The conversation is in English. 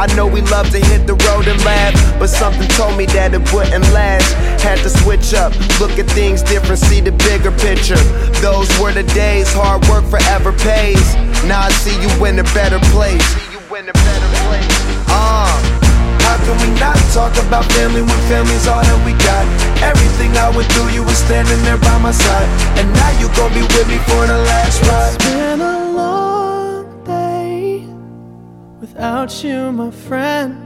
I know we love to hit the road and laugh, but something told me that it wouldn't last. Had to switch up, look at things different, see the bigger picture. Those were the days, hard work forever pays. Now I see you in a better place. How can we not talk about family when family's all that we got? Everything I went through, you were standing there by my side, and now you gon' be with me for the last ride. It's been a long day without you, my friend.